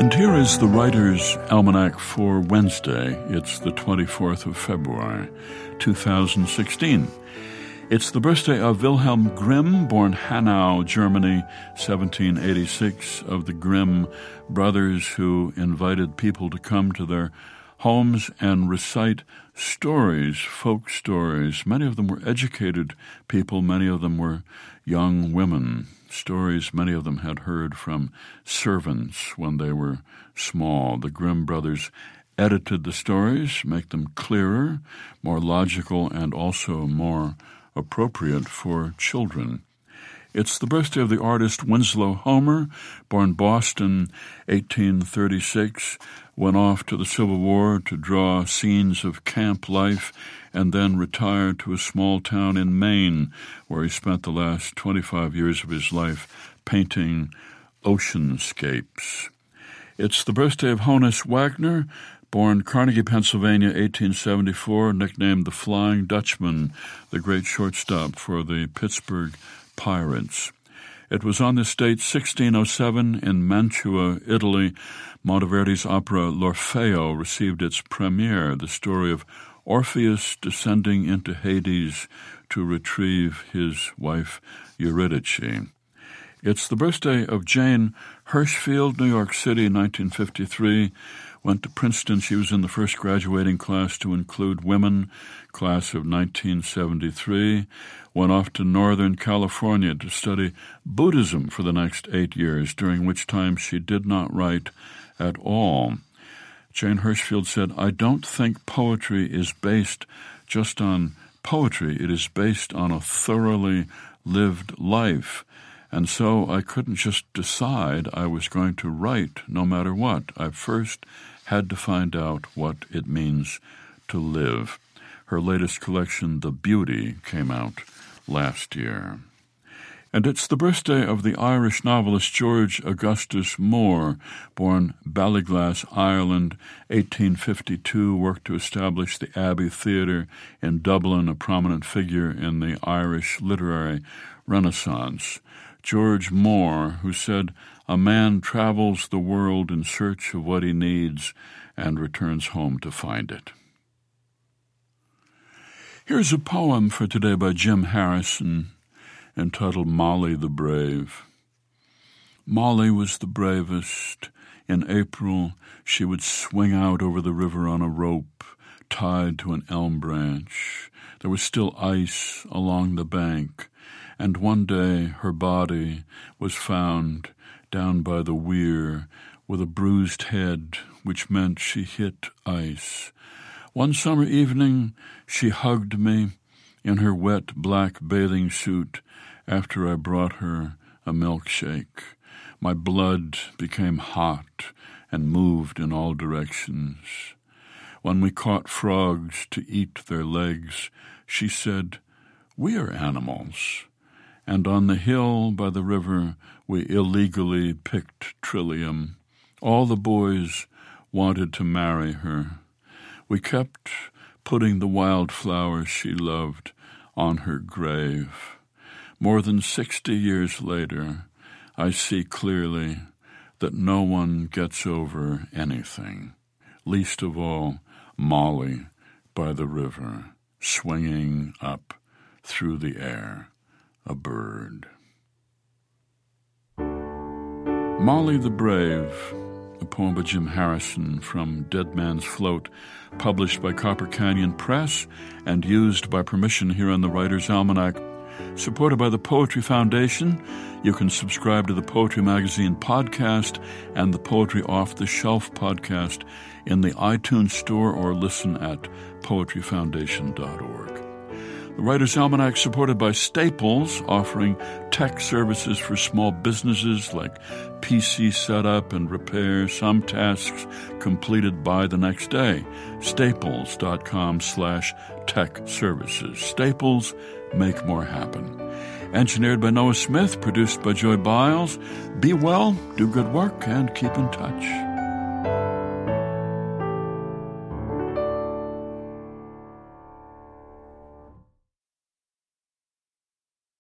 And here is the Writer's Almanac for Wednesday. It's the 24th of February, 2016. It's the birthday of Wilhelm Grimm, born Hanau, Germany, 1786, of the Grimm brothers who invited people to come to their homes and recite stories, folk stories. Many of them were educated people, many of them were young women. Stories many of them had heard from servants when they were small. The Grimm brothers edited the stories, make them clearer, more logical, and also more appropriate for children. It's the birthday of the artist Winslow Homer, born Boston, 1836, went off to the Civil War to draw scenes of camp life, and then retired to a small town in Maine, where he spent the last 25 years of his life painting oceanscapes. It's the birthday of Honus Wagner, born Carnegie, Pennsylvania, 1874, nicknamed the Flying Dutchman, the great shortstop for the Pittsburgh Pirates. It was on this date, 1607, in Mantua, Italy, Monteverdi's opera L'Orfeo received its premiere, the story of Orpheus descending into Hades to retrieve his wife Eurydice. It's the birthday of Jane Hirshfield, New York City, 1953. Went to Princeton. She was in the first graduating class to include women, class of 1973. Went off to Northern California to study Buddhism for the next 8 years, during which time she did not write at all. Jane Hirshfield said, "I don't think poetry is based just on poetry. It is based on a thoroughly lived life. And so I couldn't just decide I was going to write no matter what. I first had to find out what it means to live." Her latest collection, The Beauty, came out last year. And it's the birthday of the Irish novelist George Augustus Moore, born Ballyglass, Ireland, 1852, worked to establish the Abbey Theatre in Dublin, a prominent figure in the Irish literary Renaissance. George Moore, who said, "A man travels the world in search of what he needs and returns home to find it." Here's a poem for today by Jim Harrison, entitled Molly the Brave. Molly was the bravest. In April, she would swing out over the river on a rope tied to an elm branch. There was still ice along the bank, and one day her body was found down by the weir with a bruised head, which meant she hit ice. One summer evening, she hugged me in her wet black bathing suit after I brought her a milkshake. My blood became hot and moved in all directions. When we caught frogs to eat their legs, she said, "We are animals." And on the hill by the river, we illegally picked trillium. All the boys wanted to marry her. We kept putting the wildflowers she loved on her grave. More than 60 years later, I see clearly that no one gets over anything, least of all Molly by the river, swinging up through the air, a bird. Molly the Brave, a poem by Jim Harrison from Dead Man's Float, published by Copper Canyon Press and used by permission here on the Writer's Almanac. Supported by the Poetry Foundation, you can subscribe to the Poetry Magazine podcast and the Poetry Off the Shelf podcast in the iTunes Store or listen at poetryfoundation.org. The Writer's Almanac supported by Staples, offering tech services for small businesses like PC setup and repair, some tasks completed by the next day. Staples.com/tech services. Staples, make more happen. Engineered by Noah Smith, produced by Joy Biles. Be well, do good work, and keep in touch.